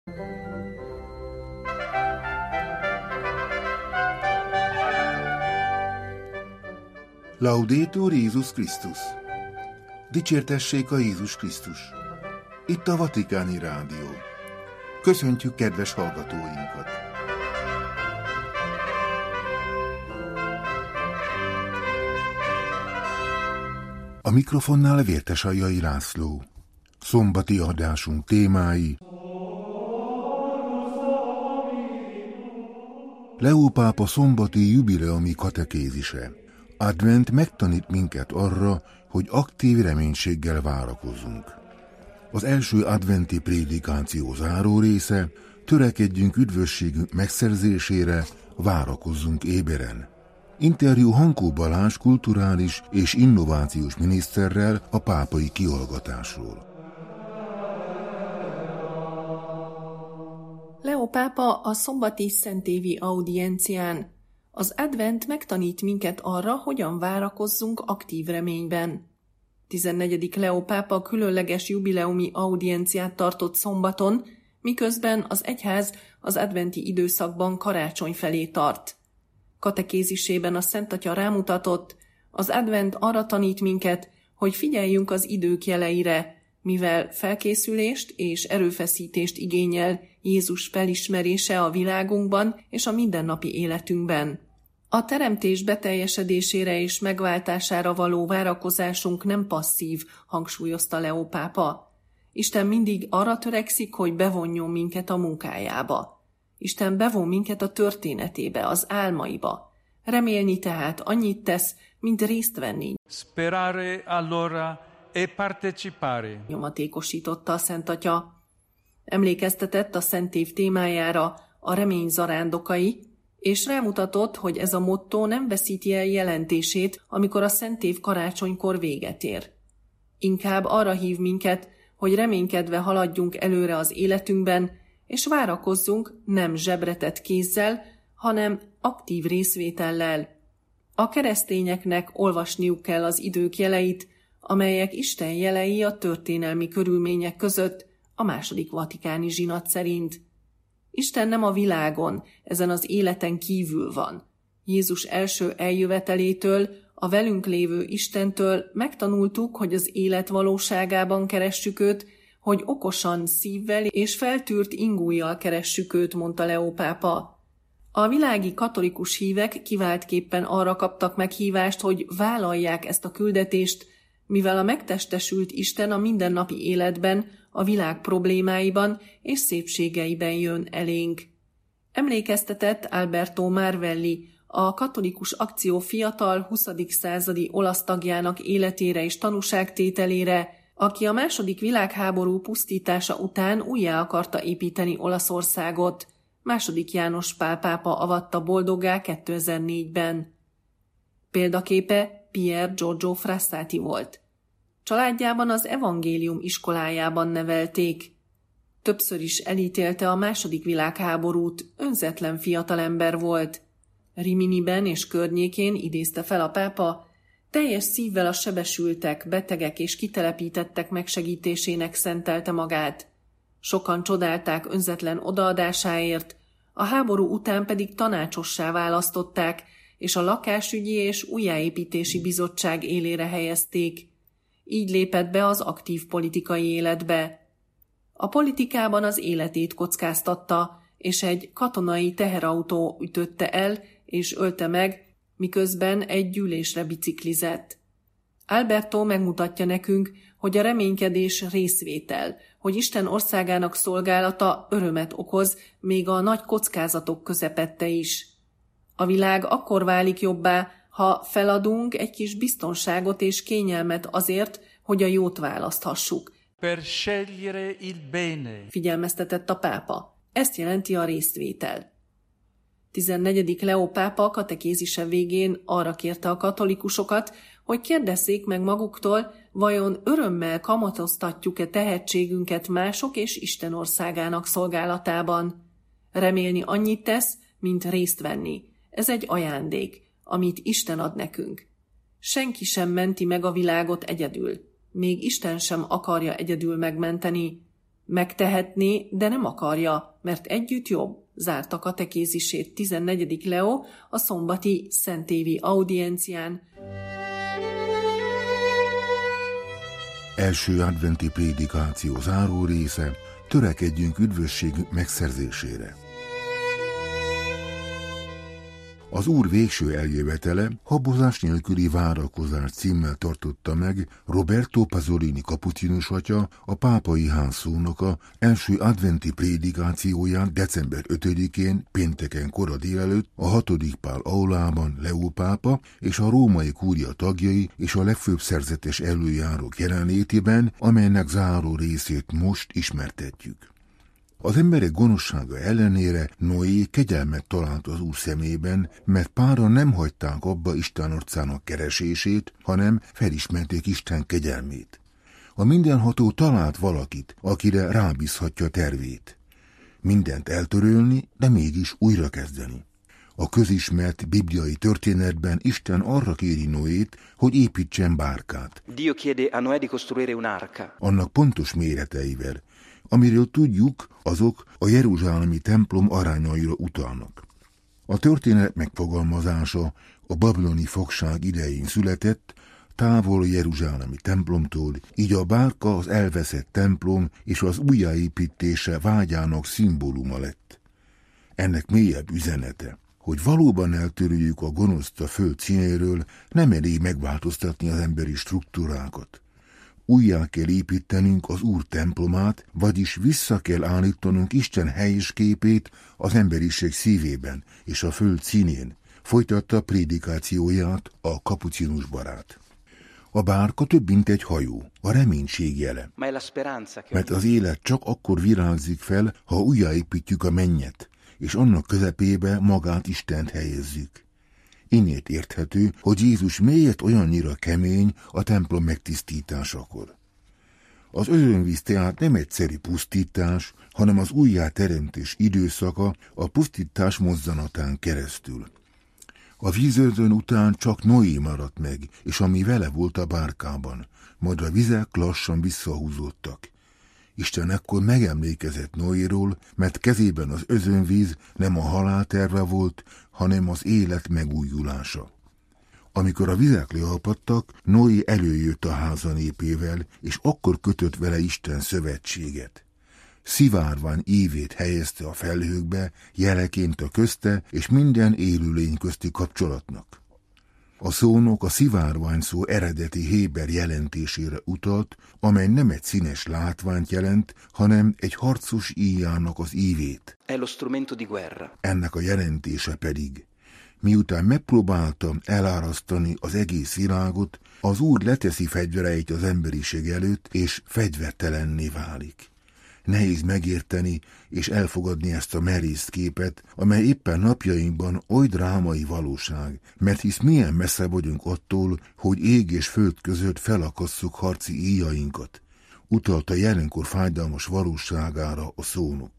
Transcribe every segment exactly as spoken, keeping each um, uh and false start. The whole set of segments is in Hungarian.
Laudetur Jézus Krisztus! Dicsértessék a Jézus Krisztus! Itt a Vatikáni Rádió. Köszöntjük kedves hallgatóinkat! A mikrofonnál Vértesaljai László. Szombati adásunk témái: Leó pápa szombati jubileumi katekézise. Advent megtanít minket arra, hogy aktív reménységgel várakozzunk. Az első adventi prédikáció záró része: törekedjünk üdvösségünk megszerzésére, várakozzunk éberen. Interjú Hankó Balázs kulturális és innovációs miniszterrel a pápai kihallgatásról. Leó pápa a szombati szentévi audiencián: az advent megtanít minket arra, hogyan várakozzunk aktív reményben. tizennegyedik Leó pápa különleges jubileumi audienciát tartott szombaton, miközben az egyház az adventi időszakban karácsony felé tart. Katekézisében a Szent Atya rámutatott: az advent arra tanít minket, hogy figyeljünk az idők jeleire, mivel felkészülést és erőfeszítést igényel Jézus felismerése a világunkban és a mindennapi életünkben. A teremtés beteljesedésére és megváltására való várakozásunk nem passzív, hangsúlyozta Leó pápa. Isten mindig arra törekszik, hogy bevonjon minket a munkájába. Isten bevon minket a történetébe, az álmaiba. Remélni tehát annyit tesz, mint részt venni. Sperare allora e partecipare. Nyomatékosította a Szent Atya. Emlékeztetett a szentév témájára, a remény zarándokai, és rámutatott, hogy ez a motto nem veszíti el jelentését, amikor a szentév karácsonykor véget ér. Inkább arra hív minket, hogy reménykedve haladjunk előre az életünkben, és várakozzunk nem zsebretett kézzel, hanem aktív részvétellel. A keresztényeknek olvasniuk kell az idők jeleit, amelyek Isten jelei a történelmi körülmények között, a második vatikáni zsinat szerint. Isten nem a világon, ezen az életen kívül van. Jézus első eljövetelétől, a velünk lévő Istentől megtanultuk, hogy az élet valóságában keressük őt, hogy okosan, szívvel és feltűrt ingújjal keressük őt, mondta Leó pápa. A világi katolikus hívek kiváltképpen arra kaptak meghívást, hogy vállalják ezt a küldetést, mivel a megtestesült Isten a mindennapi életben, a világ problémáiban és szépségeiben jön elénk. Emlékeztetett Alberto Marvelli, a Katolikus Akció fiatal huszadik századi olasz tagjának életére és tanúságtételére, aki a második világháború pusztítása után újjá akarta építeni Olaszországot. Második János Pál pápa avatta boldoggá kétezer-négyben. Példaképe Pier Giorgio Frassati volt. Családjában az evangélium iskolájában nevelték. Többször is elítélte a második világháborút, önzetlen fiatalember volt. Riminiben és környékén, idézte fel a pápa, teljes szívvel a sebesültek, betegek és kitelepítettek megsegítésének szentelte magát. Sokan csodálták önzetlen odaadásáért, a háború után pedig tanácsossá választották, és a lakásügyi és újjáépítési bizottság élére helyezték. Így lépett be az aktív politikai életbe. A politikában az életét kockáztatta, és egy katonai teherautó ütötte el és ölte meg, miközben egy gyűlésre biciklizett. Alberto megmutatja nekünk, hogy a reménykedés részvétel, hogy Isten országának szolgálata örömet okoz, még a nagy kockázatok közepette is. A világ akkor válik jobbá, ha feladunk egy kis biztonságot és kényelmet azért, hogy a jót választhassuk. Per scegliere il bene. Figyelmeztetett a pápa. Ezt jelenti a részvétel. tizennegyedik Leó pápa katekézise végén arra kérte a katolikusokat, hogy kérdezzék meg maguktól, vajon örömmel kamatoztatjuk-e tehetségünket mások és Isten országának szolgálatában. Remélni annyit tesz, mint részt venni. Ez egy ajándék, amit Isten ad nekünk. Senki sem menti meg a világot egyedül. Még Isten sem akarja egyedül megmenteni. Megtehetné, de nem akarja, mert együtt jobb, zárta katekézisét tizennegyedik Leó a szombati szentévi audiencián. Első adventi prédikáció záró része, törekedjünk üdvösségünk megszerzésére. Az Úr végső eljövetele habozás nélküli várakozás címmel tartotta meg Roberto Pasolini kapucinus atya, a pápai ház szónoka első adventi prédikációján december ötödikén, pénteken kora délelőtt a hatodik Pál aulában Leó pápa és a római kúria tagjai és a legfőbb szerzetes előjárók jelenlétében, amelynek záró részét most ismertetjük. Az emberek gonoszsága ellenére Noé kegyelmet talált az Úr szemében, mert páran nem hagyták abba Isten arcának keresését, hanem felismerték Isten kegyelmét. A mindenható talált valakit, akire rábízhatja tervét. Mindent eltörölni, de mégis újrakezdeni. A közismert bibliai történetben Isten arra kéri Noét, hogy építsen bárkát. Dio chiede a Noè di costruire un'arca. Annak pontos méreteivel. Amiről tudjuk, azok a jeruzsálemi templom arányaira utalnak. A történet megfogalmazása a babiloni fogság idején született, távol a jeruzsálemi templomtól, így a bárka az elveszett templom és az újjáépítése vágyának szimbóluma lett. Ennek mélyebb üzenete, hogy valóban eltöröljük a gonoszt a föld színéről, nem elég megváltoztatni az emberi struktúrákat. Újjá kell építenünk az Úr templomát, vagyis vissza kell állítanunk Isten helyes képét az emberiség szívében és a föld színén, folytatta prédikációját a kapucinus barát. A bárka több mint egy hajó, a reménység jele, mert az élet csak akkor virágzik fel, ha újjáépítjük a mennyet, és annak közepébe magát Istent helyezzük. Innét érthető, hogy Jézus miért olyannyira kemény a templom megtisztításakor. Az özönvíz tehát nem egyszerű pusztítás, hanem az újjáteremtés időszaka a pusztítás mozzanatán keresztül. A vízözön után csak Noé maradt meg, és ami vele volt a bárkában, majd a vizek lassan visszahúzódtak. Isten ekkor megemlékezett Noéról, mert kezében az özönvíz nem a halál terve volt, hanem az élet megújulása. Amikor a vizek leapadtak, Noé előjött a háza népével, és akkor kötött vele Isten szövetséget. Szivárvány ívét helyezte a felhőkbe, jeleként a közte és minden élőlény közti kapcsolatnak. A szónok a szivárvány szó eredeti héber jelentésére utalt, amely nem egy színes látványt jelent, hanem egy harcos íjának az ívét. È lo strumento di guerra. Ennek a jelentése pedig: miután megpróbálta elárasztani az egész világot, az Úr leteszi fegyvereit az emberiség előtt, és fegyvertelenné válik. Nehéz megérteni és elfogadni ezt a merész képet, amely éppen napjainkban oly drámai valóság, mert hisz milyen messze vagyunk attól, hogy ég és föld között felakasszuk harci íjainkat, utalta jelenkor fájdalmas valóságára a szónok.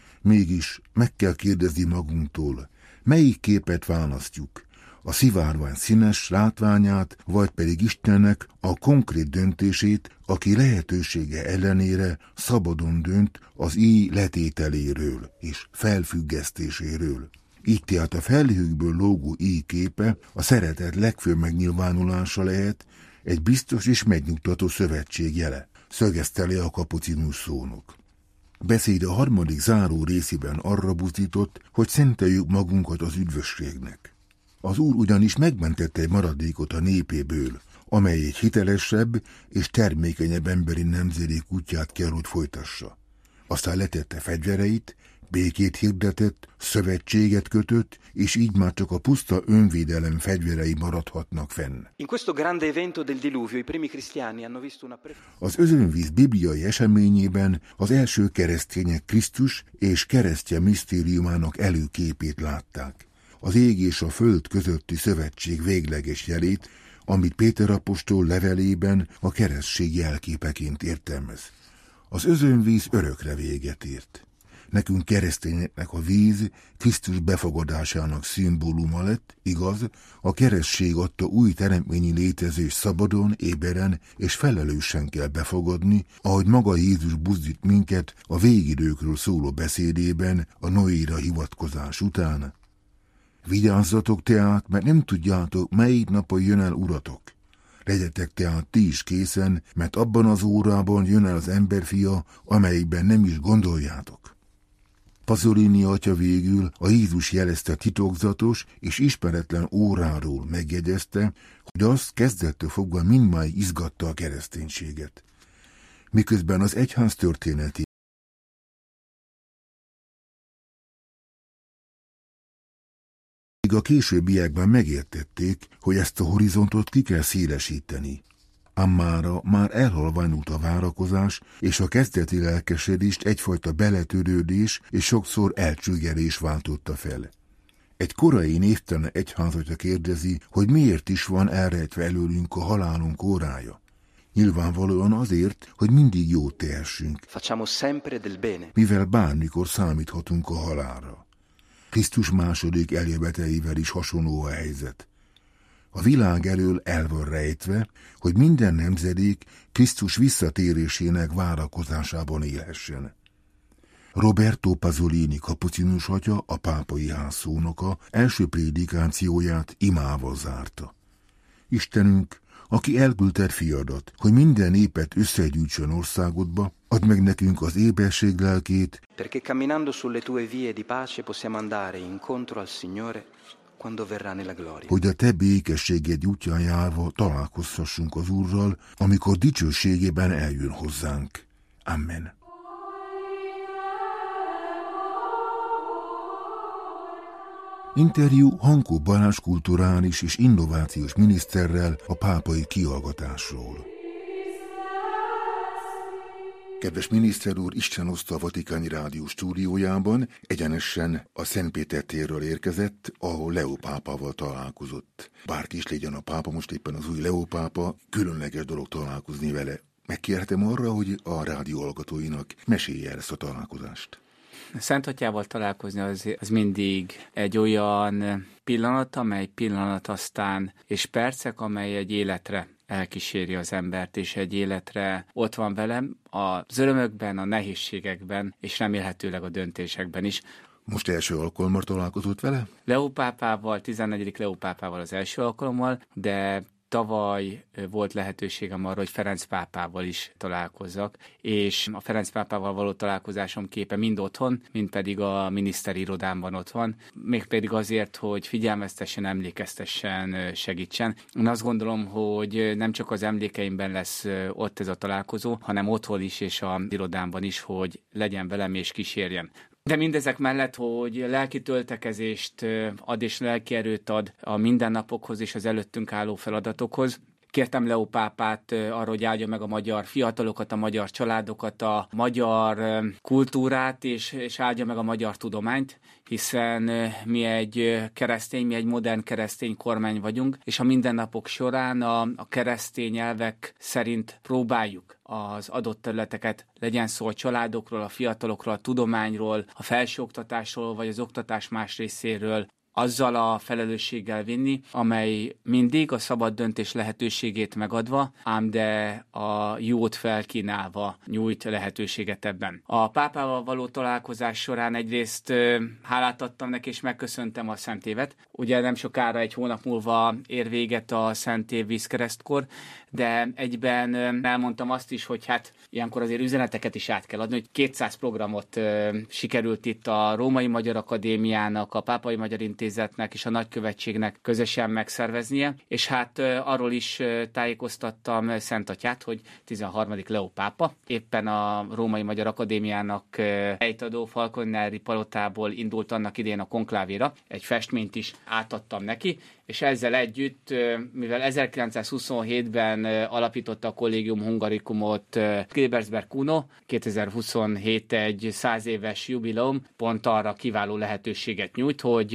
Mégis meg kell kérdezni magunktól, melyik képet választjuk, a szivárvány színes látványát, vagy pedig Istennek a konkrét döntését, aki lehetősége ellenére szabadon dönt az íj letételéről és felfüggesztéséről. Így tehát a felhőkből lógó íj képe a szeretet legfőbb megnyilvánulása lehet, egy biztos és megnyugtató szövetség jele, szögezte le a kapucinus szónok. Beszéd a harmadik záró részében arra buzdított, hogy szenteljük magunkat az üdvösségnek. Az Úr ugyanis megmentette egy maradékot a népéből, amely egy hitelesebb és termékenyebb emberi nemzedék útját kell, hogy folytassa. Aztán letette fegyvereit, békét hirdetett, szövetséget kötött, és így már csak a puszta önvédelem fegyverei maradhatnak fenn. Az özönvíz bibliai eseményében az első keresztények Krisztus és keresztje misztériumának előképét látták. Az ég és a föld közötti szövetség végleges jelét, amit Péter apostol levelében a keresztség jelképeként értelmez. Az özönvíz örökre véget ért. Nekünk keresztényeknek a víz Krisztus befogadásának szimbóluma lett, igaz, a keresztség adta új teremtményi létezés szabadon, éberen és felelősen kell befogadni, ahogy maga Jézus buzdít minket a végidőkről szóló beszédében a Noéra hivatkozás után. Vigyázzatok tehát, mert nem tudjátok, melyik napon jön el uratok. Legyetek tehát ti is készen, mert abban az órában jön el az emberfia, amelyikben nem is gondoljátok. Pasolini atya végül a Jézus jelezte titokzatos és ismeretlen óráról megjegyezte, hogy az kezdettől fogva mindmáig izgatta a kereszténységet. Miközben az egyház történeti a későbbiekben megértették, hogy ezt a horizontot ki kell szélesíteni. Ám mára már elhalványult a várakozás, és a kezdeti lelkesedést egyfajta beletörődés és sokszor elcsüggelés váltotta fel. Egy korai névtelen egyházatja kérdezi, hogy miért is van elrejtve előlünk a halálunk órája. Nyilvánvalóan azért, hogy mindig jót tehessünk, Facciamo sempre del bene. mivel bármikor számíthatunk a halálra. Krisztus második eljövetelével is hasonló a helyzet. A világ elől el van rejtve, hogy minden nemzedék Krisztus visszatérésének várakozásában élhessen. Roberto Pasolini kapucinus atya, a pápai ház szónoka első prédikációját imával zárta. Istenünk, aki elküldted fiadat, hogy minden népet összegyűjtsön országodba, add meg nekünk az éberség lelkét, Perché camminando sulle tue vie di pace possiamo andare incontro al Signore quando verrà nella gloria. hogy a te békességed útján járva találkozhassunk az Úrral, amikor dicsőségében eljön hozzánk. Amen. Interjú Hankó Balázs kulturális és innovációs miniszterrel a pápai kihallgatásról. Kedves miniszter úr, Isten oszta a Vatikáni Rádió stúdiójában, egyenesen a Szentpéter térről érkezett, ahol Leó pápával találkozott. Bárki is legyen a pápa, most éppen az új Leó pápa, különleges dolog találkozni vele. Megkérhetem arra, hogy a rádió hallgatóinak mesélje el ezt a találkozást. Szent Atyával találkozni az, az mindig egy olyan pillanat, amely pillanat aztán, és percek, amely egy életre elkíséri az embert, és egy életre ott van velem az örömökben, a nehézségekben, és remélhetőleg a döntésekben is. Most első alkalommal találkozott vele? Leó pápával, tizennegyedik Leó pápával az első alkalommal, de tavaly volt lehetőségem arra, hogy Ferenc pápával is találkozzak, és a Ferenc pápával való találkozásom képe mind otthon, mind pedig a miniszteri irodámban ott van, mégpedig azért, hogy figyelmeztessen, emlékeztessen, segítsen. Én azt gondolom, hogy nem csak az emlékeimben lesz ott ez a találkozó, hanem otthon is és a irodámban is, hogy legyen velem és kísérjen. De mindezek mellett, hogy lelki töltekezést ad és lelki erőt ad a mindennapokhoz és az előttünk álló feladatokhoz. Kértem Leó pápát arra, hogy áldja meg a magyar fiatalokat, a magyar családokat, a magyar kultúrát, és, és áldja meg a magyar tudományt, hiszen mi egy keresztény, mi egy modern keresztény kormány vagyunk, és a mindennapok során a, a keresztény elvek szerint próbáljuk az adott területeket, legyen szó a családokról, a fiatalokról, a tudományról, a felsőoktatásról, vagy az oktatás más részéről, azzal a felelősséggel vinni, amely mindig a szabad döntés lehetőségét megadva, ám de a jót felkínálva nyújt lehetőséget ebben. A pápával való találkozás során egyrészt hálát adtam neki, és megköszöntem a Szent Évet. Ugye nem sokára, egy hónap múlva ér véget a Szent Év vízkeresztkor, de egyben elmondtam azt is, hogy hát ilyenkor azért üzeneteket is át kell adni, hogy kétszáz programot uh, sikerült itt a Római Magyar Akadémiának, a Pápai Magyar Intézetnek és a Nagykövetségnek közösen megszerveznie, és hát uh, arról is uh, tájékoztattam Szent Atyát, hogy tizenharmadik Leó pápa éppen a Római Magyar Akadémiának uh, helytadó Falconieri palotából indult annak idején a konklávéra, egy festményt is átadtam neki, és ezzel együtt, mivel ezerkilencszázhuszonhétben alapította a Collegium Hungaricumot Klebersberg Kuno, kétezer-huszonhét egy száz éves jubileum pont arra kiváló lehetőséget nyújt, hogy meg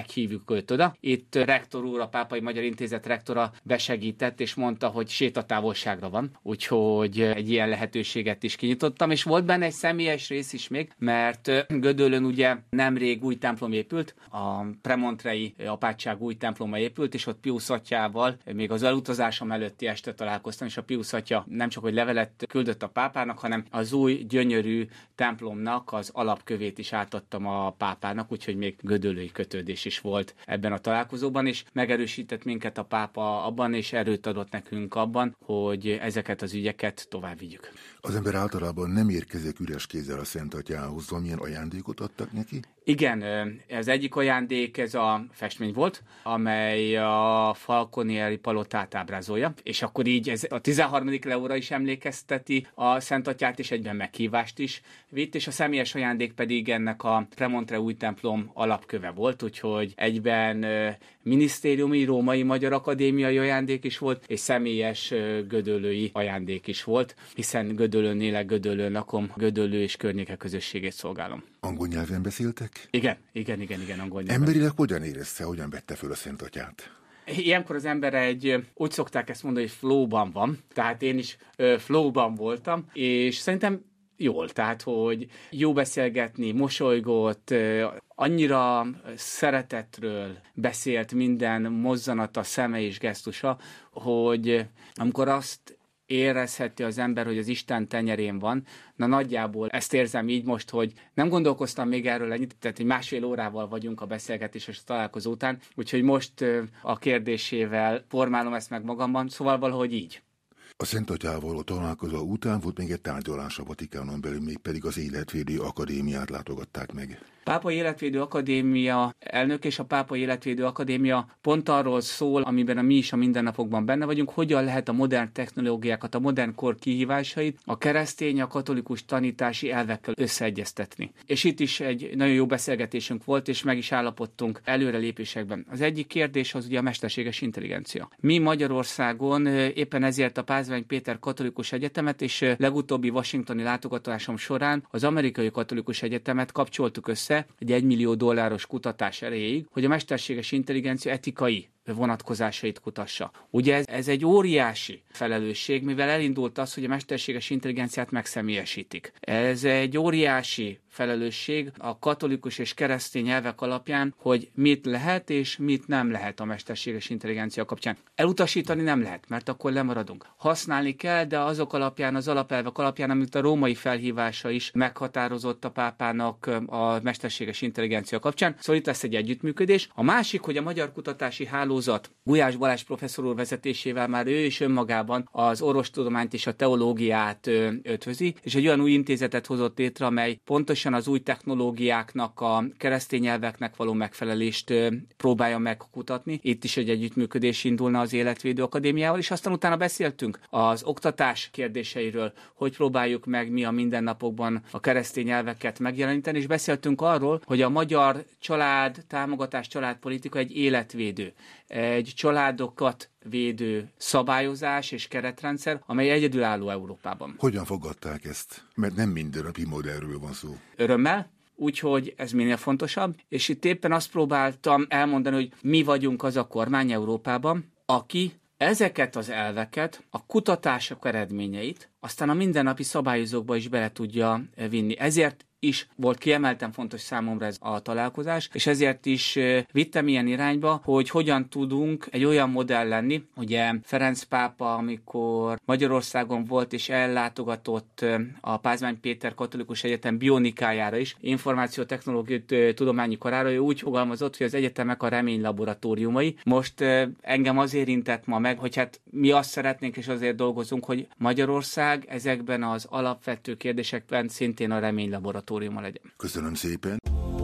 meghívjuk őt oda. Itt rektor úr, a Pápai Magyar Intézet rektora besegített, és mondta, hogy sétatávolságra van, úgyhogy egy ilyen lehetőséget is kinyitottam, és volt benne egy személyes rész is még, mert Gödöllőn ugye nemrég új templom épült, a premontrei apátság új temploma épült, és ott Piusz atyával még az elutazásom előtti este találkoztam, és a Piusz atya nem csak hogy levelet küldött a pápának, hanem az új gyönyörű templomnak az alapkövét is átadtam a pápának, úgyhogy még gödöllői kötődés is volt ebben a találkozóban, és megerősített minket a pápa abban, és erőt adott nekünk abban, hogy ezeket az ügyeket tovább vigyük. Az ember általában nem érkezik üres kézzel a Szent Atyához, valamilyen ajándékot adtak neki? Igen, ez egyik ajándék, ez a festmény volt, amely a Falconieri palotát ábrázolja, és akkor így ez a tizenharmadik Leóra is emlékezteti a Szent Atyát, és egyben meghívást is vitt, és a személyes ajándék pedig ennek a Premontre új templom alapköve volt, úgyhogy egyben minisztériumi, római magyar akadémiai ajándék is volt, és személyes gödöllői ajándék is volt, hiszen Gödöllőn élek, Gödöllőn lakom, Gödöllő és környéke közösségét szolgálom. Angol nyelven beszéltek? Igen, igen, igen, igen, angol nyelven. Emberileg hogyan érezte, hogyan vette föl a Szent Atyát? Ilyenkor az ember egy, úgy szokták ezt mondani, hogy flowban van, tehát én is ö, flowban voltam, és szerintem jól, tehát, hogy jó beszélgetni, mosolygott, annyira szeretetről beszélt minden mozzanata, szeme és gesztusa, hogy amikor azt érezheti az ember, hogy az Isten tenyerén van. Na nagyjából ezt érzem így most, hogy nem gondolkoztam még erről ennyit, tehát egy másfél órával vagyunk a beszélgetés és a találkozó után, úgyhogy most a kérdésével formálom ezt meg magamban, szóval valahogy így. A Szent Atyával a találkozó után volt még egy tárgyalás a Vatikánon belül, mégpedig az Életvédő Akadémiát látogatták meg. Pápai Életvédő Akadémia elnök és a Pápai Életvédő Akadémia pont arról szól, amiben a mi is a mindennapokban benne vagyunk, hogyan lehet a modern technológiákat, a modern kor kihívásait a keresztény, a katolikus tanítási elvekkel összeegyeztetni. És itt is egy nagyon jó beszélgetésünk volt, és meg is állapodtunk előrelépésekben. Az egyik kérdés az ugye a mesterséges intelligencia. Mi Magyarországon éppen ezért a Pázmány Péter Katolikus Egyetemet és legutóbbi washingtoni látogatásom során az Amerikai Katolikus Egyetemet kapcsoltuk össze egy egymillió dolláros kutatás erejéig, hogy a mesterséges intelligencia etikai vonatkozásait kutassa. Ugye ez, ez egy óriási felelősség, mivel elindult az, hogy a mesterséges intelligenciát megszemélyesítik. Ez egy óriási felelősség a katolikus és keresztény elvek alapján, hogy mit lehet és mit nem lehet a mesterséges intelligencia kapcsán. Elutasítani nem lehet, mert akkor lemaradunk. Használni kell, de azok alapján, az alapelvek alapján, amit a római felhívása is meghatározott a pápának a mesterséges intelligencia kapcsán. Szóval itt lesz egy együttműködés. A másik, hogy a Magyar Kutatási Hálózat Gulyás Balázs professzor úr vezetésével már ő is önmagában az orvostudományt és a teológiát ötvözi, és egy olyan új intézetet hozott létre, amely pontosan az új technológiáknak, a keresztény elveknek való megfelelést próbálja megkutatni. Itt is egy együttműködés indulna az Életvédő Akadémiával, és aztán utána beszéltünk az oktatás kérdéseiről, hogy próbáljuk meg mi a mindennapokban a keresztény elveket megjeleníteni, és beszéltünk arról, hogy a magyar család, támogatás, családpolitika egy életvédő, egy családokat védő szabályozás és keretrendszer, amely egyedülálló Európában. Hogyan fogadták ezt? Mert nem mindennapi modellről van szó. Örömmel, úgyhogy ez minél fontosabb, és itt éppen azt próbáltam elmondani, hogy mi vagyunk az a kormány Európában, aki ezeket az elveket, a kutatások eredményeit, aztán a mindennapi szabályozókba is bele tudja vinni. Ezért is volt kiemelten fontos számomra ez a találkozás, és ezért is vittem ilyen irányba, hogy hogyan tudunk egy olyan modell lenni. Ugye Ferenc pápa, amikor Magyarországon volt és ellátogatott a Pázmány Péter Katolikus Egyetem bionikájára is, információtechnológiai tudományi karára, ő úgy fogalmazott, hogy az egyetemek a remény laboratóriumai. Most engem az érintett ma meg, hogy hát mi azt szeretnénk, és azért dolgozunk, hogy Magyarország ezekben az alapvető kérdésekben szintén a remény laboratórium legyen. Köszönöm szépen!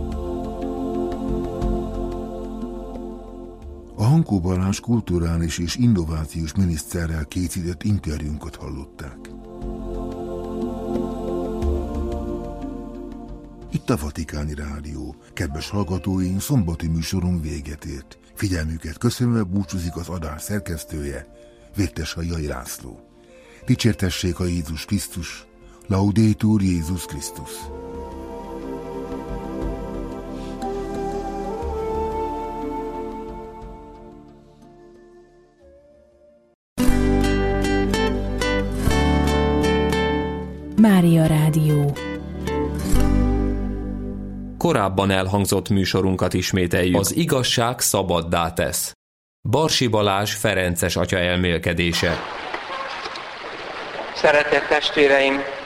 A Hankó Balázs kulturális és innovációs miniszterrel készített interjúnkat hallották. Itt a Vatikáni Rádió. Kedves hallgatóink, szombati műsorunk véget ért. Figyelmüket köszönve búcsúzik az adás szerkesztője, Vértesai László. Dicsértessék a Jézus Krisztus, Laudetur Jézus Krisztus. Mária Rádió. Korábban elhangzott műsorunkat ismételjük. Az igazság szabaddá tesz. Barsi Balázs ferences atya elmélkedése. Szeretett testvéreim,